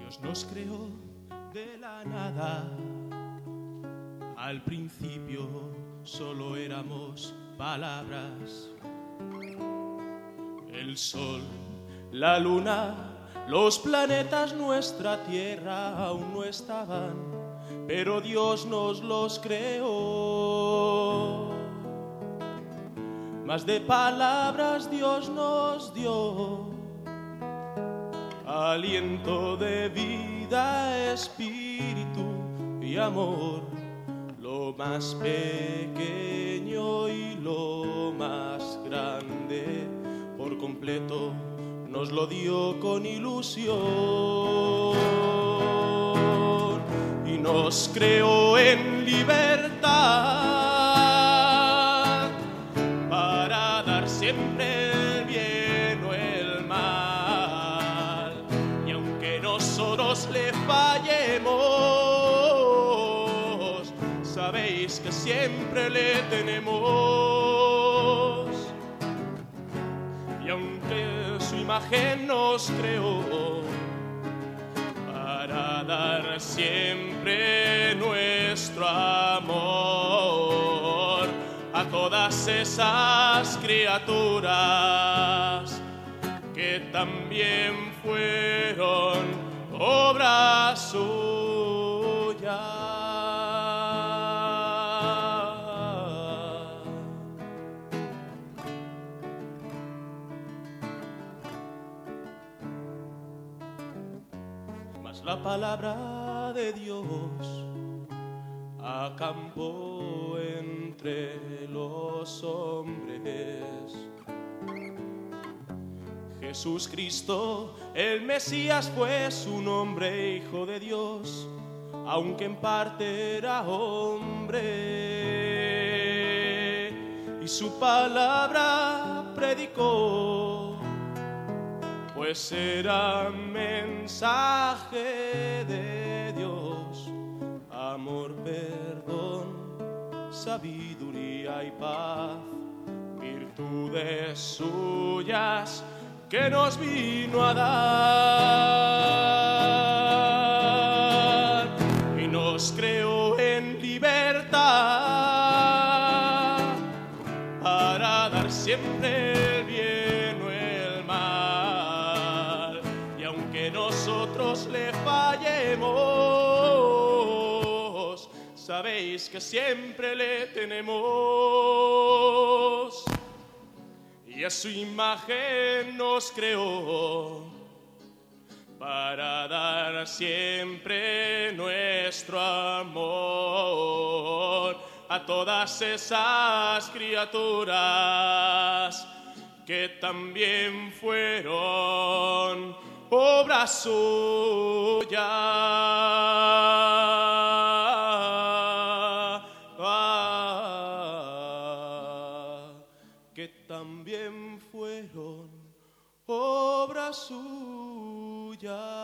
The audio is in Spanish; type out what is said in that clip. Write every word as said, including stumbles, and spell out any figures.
Dios nos creó de la nada. Al principio solo éramos palabras. El sol, la luna, los planetas, nuestra tierra aún no estaban, pero Dios nos los creó. Más de palabras Dios nos dio, aliento de vida, espíritu y amor, lo más pequeño y lo más grande, por completo nos lo dio con ilusión y nos creó en libertad para dar siempre el bien o el mal, y aunque nosotros le fallemos, sabéis que siempre le tenemos. Y aunque su imagen nos creó para dar siempre nuestro amor a todas esas criaturas que también fueron obra suya. La palabra de Dios acampó entre los hombres. Jesús Cristo, el Mesías, fue su nombre, Hijo de Dios, aunque en parte era hombre, y su palabra predicó, pues era mensaje de Dios, amor, perdón, sabiduría y paz, virtudes suyas que nos vino a dar y nos creó en libertad para dar siempre el bien o el mal, y aunque nosotros le fallemos, sabéis que siempre le tenemos. Y a su imagen nos creó para dar siempre nuestro amor a todas esas criaturas que también fueron obra suya. Que también fueron obra suya.